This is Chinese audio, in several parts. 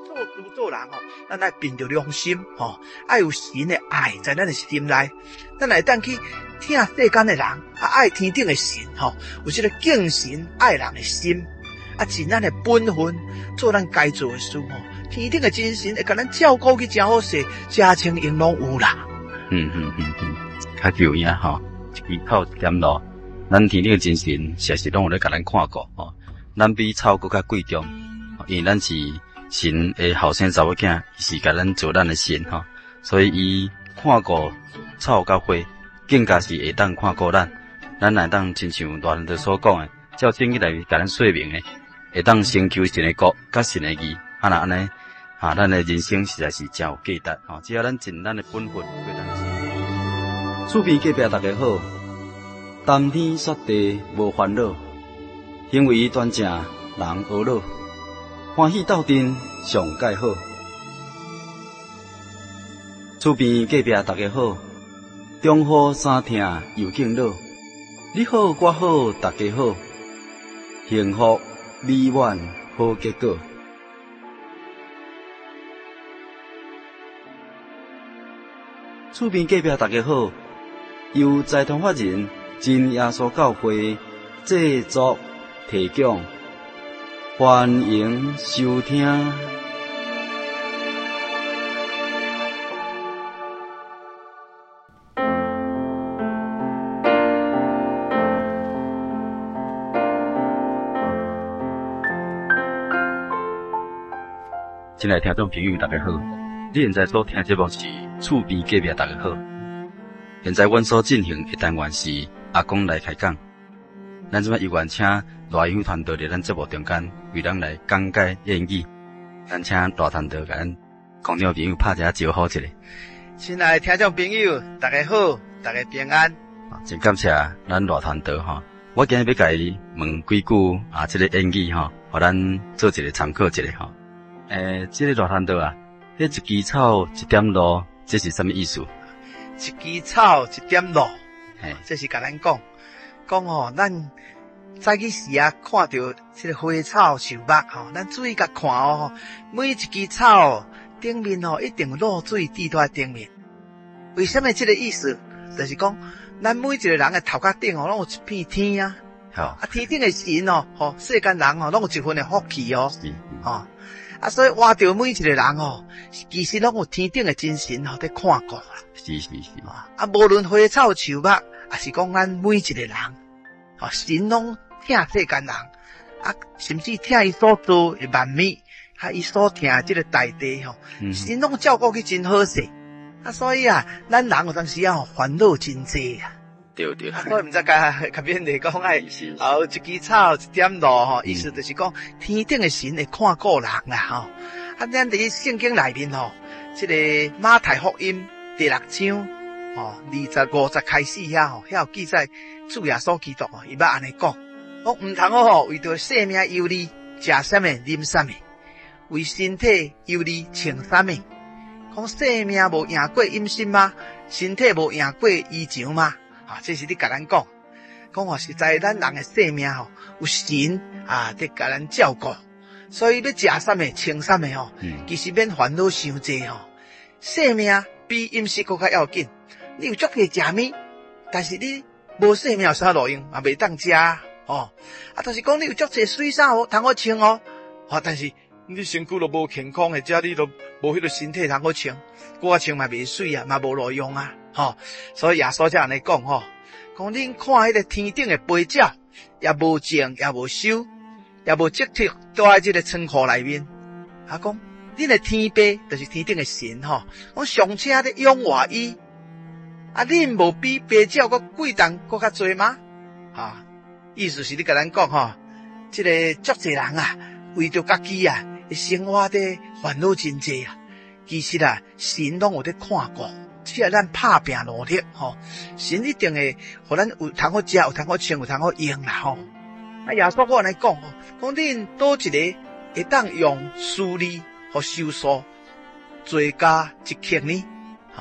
做人咱爱凭着良心爱有神的爱在咱的心内，咱会当去听世间的人爱天顶的神有这个敬神爱人的心尽咱的本分做咱该做的事天顶的真神会甲咱照顾去真好势，家清应拢有啦。 较有影一支草一点路，咱天顶的真神实时拢有咧甲咱看顾咱比草更较贵重，因为咱是神的后生查某囝，伊是甲咱做咱的神所以伊看顾草甲花，更加是会当看顾咱。咱会当亲像大人哋所讲的，照圣经内甲咱说明的，会当成就神的国，甲神的义。若安尼咱的人生实在是真有价值只要咱尽咱的本分过咱生。厝边隔壁大家好，谈天说地无烦恼，行为端正人学老，欢喜斗阵上介好。厝边隔壁大家好，中好三听又敬老，你好我好大家好，幸福美满好结果。厝边隔壁大家好，由财团法人真耶稣教会制作提供，欢迎收听。亲爱的听众朋友，大家好！你现在所听节目是厝边隔壁大家好。现在阮所进行的单元是阿公来开讲。咱即摆有愿请赖香团队伫咱节目中间为咱来讲解谚语。咱请赖团队甲咱观众朋友拍一下招呼一下。 亲爱的听众朋友，大家好，大家平安。 真感谢咱赖团队我今日要甲伊问几句这个谚语互咱做一个参考一下这个赖团队迄一枝草一点露，这是什么意思？ 一枝草一点露，这是甲咱讲咱早起时看到这个花草树木咱注意甲看每一枝草顶面一定露水滴在顶面。为什么这个意思？就是讲咱每一个人的头壳顶拢有一片天天顶的神世间人拢有一份的福气所以活着每一个人其实拢有天顶的真神在看顾啦。 是无论花草树木，也是讲咱每一个人神拢听世间人甚至听伊所做的万物伊所听的这个大地神拢照顾去真好势所以咱人有当时烦恼真多对， 所以毋知甲勉励讲一枝草一点露意思就是讲天顶的神会看顾人啦咱伫圣经内面这个马太福音第6章20、50开始遐有记载主耶稣基督伊捌安尼讲毋通为着性命忧虑，食啥物啉啥物，为身体忧虑穿啥物。讲性命无赢过饮食吗？身体无赢过衣裳吗？这是你甲咱讲实在咱人的性命有神在甲咱照顾，所以要食啥物穿啥物其实免烦恼伤济性命比饮食更较要紧。你有足多食物，但是你无性命有啥路用袂当食就是讲你有足多水衫通好穿但是你身躯都无健康或者你都无迄个身体通好穿，我穿嘛袂水嘛无路用所以耶稣才安尼讲讲恁看迄个天顶的飞鸟，也无种也无收，也无积蓄住在这个仓库内面讲恁的天父就是天顶的神讲尚且咧养活伊恁无比飞鸟佫贵重佫较多吗意思是你甲咱讲这个足侪人为着家己生活的烦恼真济其实神拢有在看顾，只要咱拍拼努力神一定会互咱有通好食，有通好穿，有通好用啦耶稣我安尼讲讲恁倒一个会当用私利和收束做加一刻呢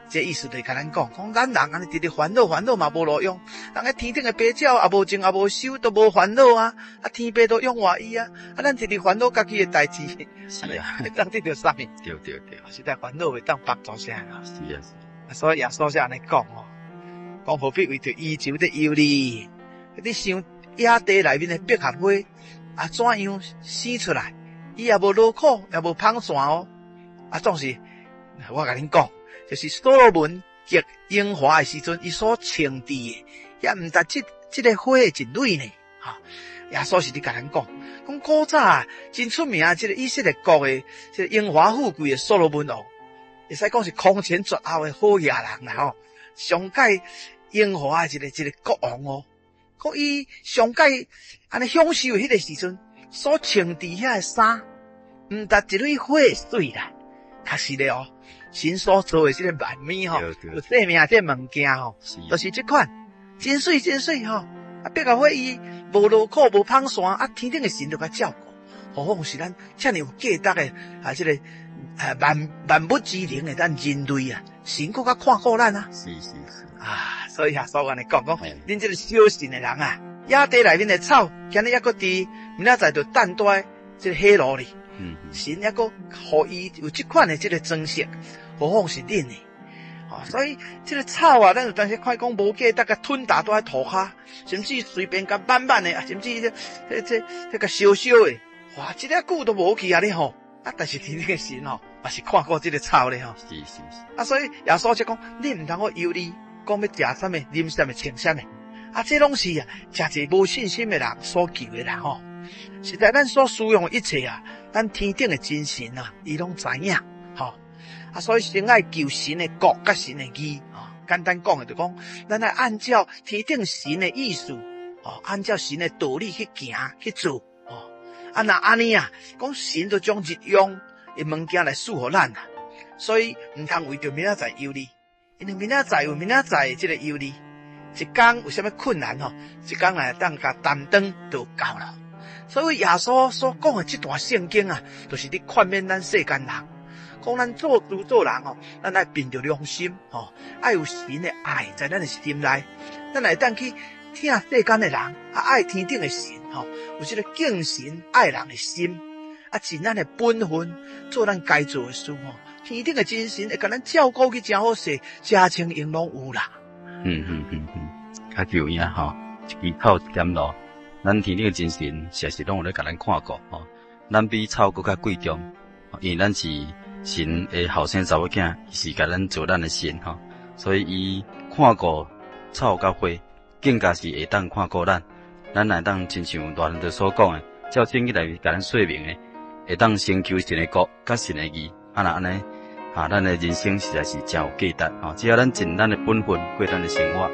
这意思就是甲咱讲，咱人安尼直直烦恼嘛无路用，人个天顶的白鸟也无种也无收，都无烦恼啊，天白都用外伊啊，咱直直烦恼家己的代志， 是啊， 会当得到啥物？ 对， 实在烦恼会当帮助啥啊？ 是啊， 所以耶稣是安尼讲哦，讲何必为着伊愁的忧虑？你想野地内面的百合花怎样生出来？伊也无劳苦，也无芳线哦，总是我甲恁讲。就是所罗门结樱花的时阵，伊所称治的，也毋但这个花真美呢。耶稣是伫甲咱讲古早真出名这个以色列国的这个樱花富贵的所罗门王，会使讲是空前绝后的好野人啦上界樱花的一个国王哦。讲伊上界安尼享受迄个时阵所称治遐的衫，毋但一蕊花水啦，确实的哦。神所做的这个万美有生命这物件就是这款真水百合花伊无劳苦无芳线天顶的神就甲照顾，何况是咱遮尔有价值的这个万物之灵的咱人类神佫较看顾咱是所以所安尼讲恁这个小信的人野地内面的草今日还佫伫明仔载就等待这个火炉里，神还佫互伊有这款的这个装饰。何况是恁呢？所以这个草咱有当时看讲无价值甲吞大都在涂骹，甚至随便甲慢慢的甚至这个烧的，哇，一个久都无去咧吼。但是天顶的神也是看过这个草咧吼。 是。 所以耶稣就讲，你唔通去忧虑，讲要食什么、啉什么、穿什么。这拢是食一无信心的人所求的啦吼。实在咱所需要的一切咱天顶的真神伊拢知影吼。所以先爱求神的国甲神的义简单讲就讲，咱来按照天顶神的意思按照神的道理去行去做那安尼讲神就将日用的物件来赐予咱所以唔通为着明仔载忧虑，因为明仔载有明仔载的这个忧虑，一天有啥物困难一天来当甲担当就够了。所以耶稣所讲的这段圣经就是伫劝勉咱世间人。讲咱做主做人咱爱凭着良心爱有神的爱在咱的心内，咱来当去听世间的人爱天顶的神有这个敬神爱人的心尽咱的本分做咱该做的事天顶的真神会甲咱照顾去真好势，家清应拢有啦。 较有影一枝草一点露，咱天顶的真神实是拢有咧甲咱看顾咱比草更较贵重因为咱是神的后生查某囝，是甲咱做咱的神所以伊看顾草甲花，更加是会当看顾咱。咱来当亲像大人就所讲的，照圣经内面甲咱说明的，会当先求神的国甲神的义，若安尼咱的人生实在是真有价值只要咱尽咱的本分过咱的生活。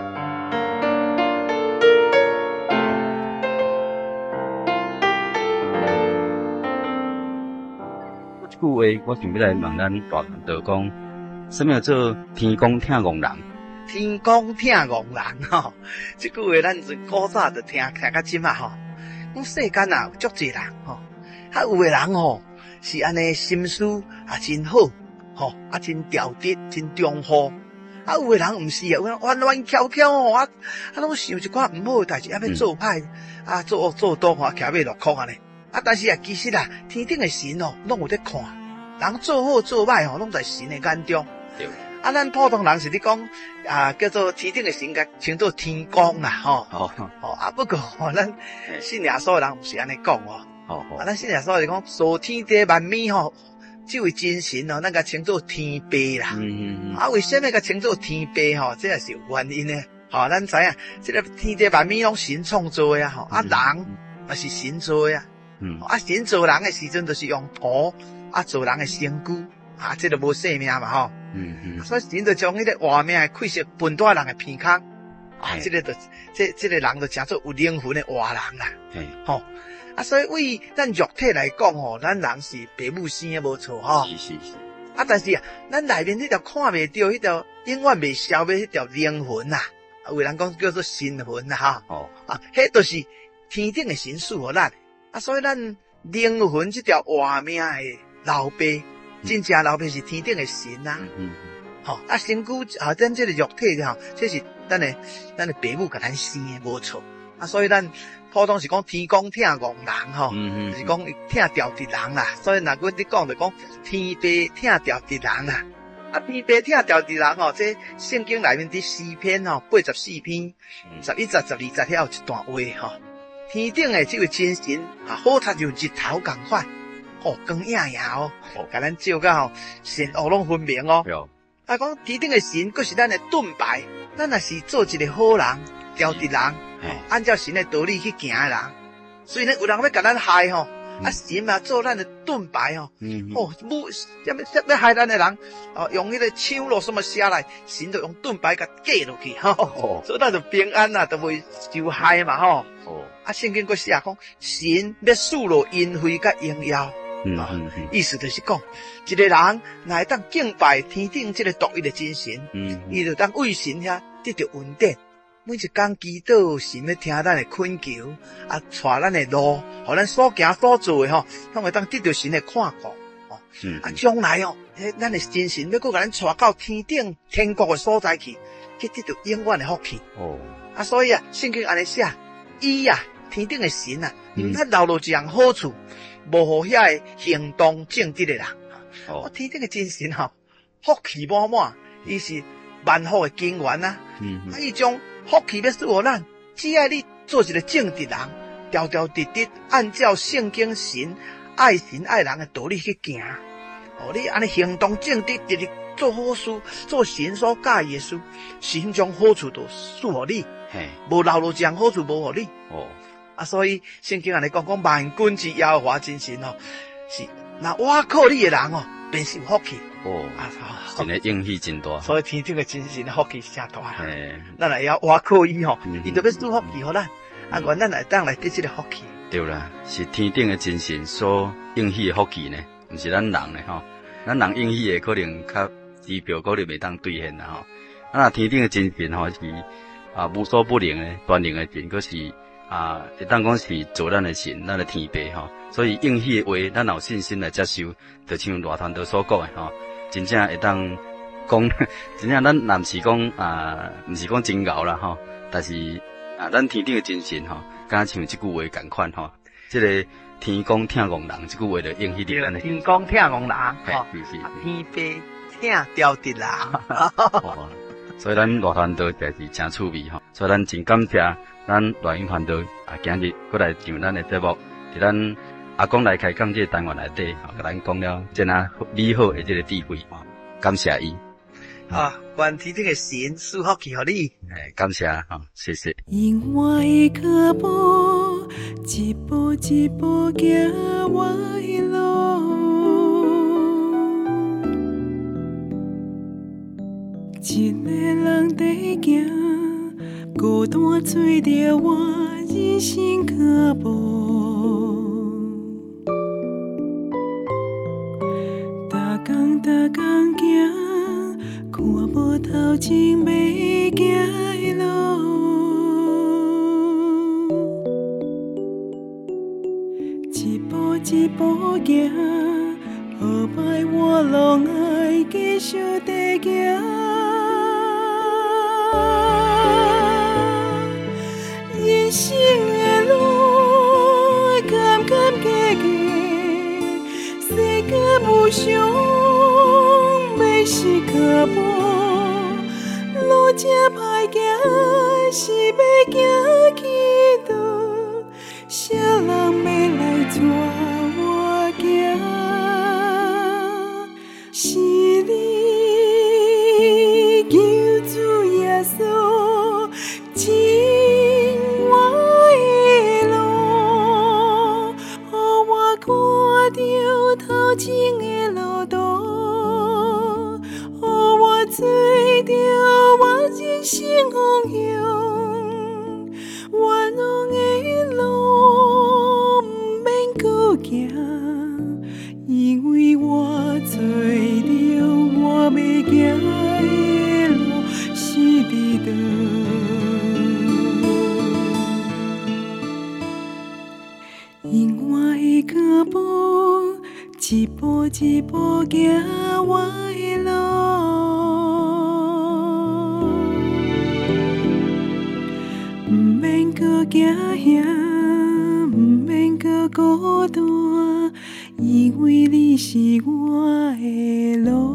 句话，我想要来问咱大人就讲，什么叫做天公疼憨人？ 天公疼憨人这句话咱从古早就听到今讲世间有足济人有的人是安尼心思真好真调直真忠厚有的人毋是弯弯翘翘拢想一寡毋好的代志要做歹做恶做多徛尾落空安尼但是其实天顶的神拢有在看，人做好做歹拢在神的眼中。 对。 咱普通人是咧讲叫做天顶的神，甲称作天公啦不过咱信耶稣的人毋是安尼讲咱信耶稣是讲造天地万美这位真神咱甲称作天父啦。为什么甲称作天父这也是有原因的咱知影这个天地万美拢神创造的人也是神做的神做人的时阵就是用土做人的身躯这就无生命嘛所以神就将迄个活命的气息分在人的鼻孔这个就这个人就叫做有灵魂的活人啦所以为咱肉体来讲咱人是父母生的无错是但是咱内面迄条看袂到迄条永远未消灭迄条灵魂有人讲叫做神魂迄就是天顶的神赐予咱所以咱灵魂这条活命的老爸真正老爸是天顶的神吼，啊，身躯咱这个肉体吼，这是咱的爸母给咱生的，无错。啊，所以咱普通是讲天公疼憨人吼，就是讲疼调直人啦。所以若阮伫讲就讲天父疼调直人啦。啊，天父疼调直人吼，这圣经内面伫诗篇吼84篇11节12节遐有一段话吼。天顶的这位真神好他像日头共款，光影影哦，甲咱照甲吼善恶拢分明哦。啊，讲天顶的神，佫是咱的盾牌，咱若是做一个好人，调直人，按照神的道理去行的人，虽然有人要甲咱害吼，啊神嘛做咱的盾牌哦，要害咱的人，用迄个枪落什么下来，神就用盾牌甲架落去吼，所以咱就平安啦，就袂受害嘛吼。啊，圣经佫写讲，神要赐落恩惠甲荣耀。意思就是讲，一个人若会当敬拜天顶这个独一的真神，伊就当为神遐得到恩典。每一天祈祷，神要听咱的恳求，啊，带咱的路，互咱所行所做的吼，拢会当得到神的看顾。啊，将来咱的真神要佫甲咱带到天顶天国的所在去得到永远的福气。啊，所以圣经安尼写，伊天顶的神毋捌留落一样好处，无互遐个行动正直的人。天顶的真神福气满满，伊是万福的根源啊！伊将福气要赐予咱，只要你做一个正直人，条条直直按照圣经神爱人的道理去行。你安尼行动正直，直直做好事，做神所喜意的事，神将好处都赐予你，无留落一样好处无互你。所以圣经安尼讲万军之耶和华真神是那倚靠你的人便是有福气。 真的应许真大。 所以天顶的真神的福气是真大啦。咱也要倚靠伊伊就要赐福气互咱，愿咱来当来得这个福气。 对啦，是天顶的真神所应许的福气呢，毋是咱人的吼。咱人应许的可能较指标可能袂当兑现啦吼。天顶的真神是无所不能的全能的神，佫是会当讲是做咱的神，咱的天父吼。所以应许的话，咱有信心来接受，就像大团队所讲的吼，真正会当讲，真正咱若毋是讲毋是讲真牛啦吼，但是咱天顶的真神吼，敢像即句话共款吼，即个天公疼憨人，即句话就应许伫咱的。 天公疼憨人天父疼调直人。 所以咱大团队就是真趣味吼，所以咱真感谢咱录音团队今日过来上咱的节目，伫咱阿公来开讲这个单元内底，甲咱讲了真美好的这个智慧，感谢伊。 愿天顶的神赐福气互你。 感谢谢谢。 因我的脚步一步一步行我的路，一个人在行，孤单做着我人生脚步。逐工行，看无头前要行的路，一步一步行，后摆我拢爱继续地行。人生的路，坎坎坷坷，世间无常。是脚步，路这歹行，是要行去倒？啥人要来带我行？是你救主耶稣，指我的路，予我看到头前的路途。找着我人生方向，冤枉的路不免搁行，因为我找着我要行的路是伫倒。因我的脚步一步一步行我的路。 行遐，毋免搁孤单，因为你是我的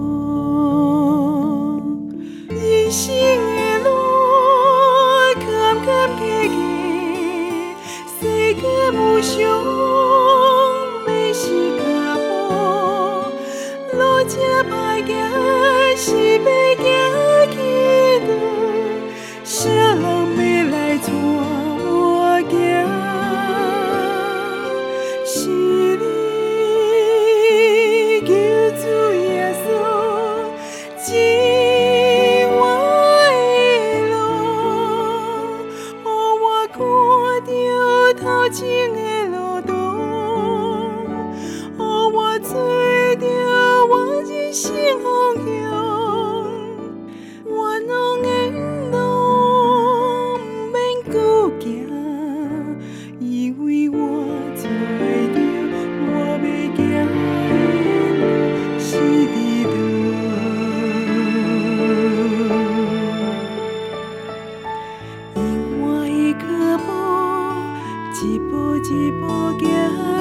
路。人生的路，坎坎坷坷，世间无常，要是脚步，路这歹行，是要行去倒？啥人要来带我行？是你救主耶稣，指我的路，予我看到头前的路途，予我找到我人生方向。我拢的路不免久行，因为我找到我要行的路是伫倒。因我的脚步一步一步行。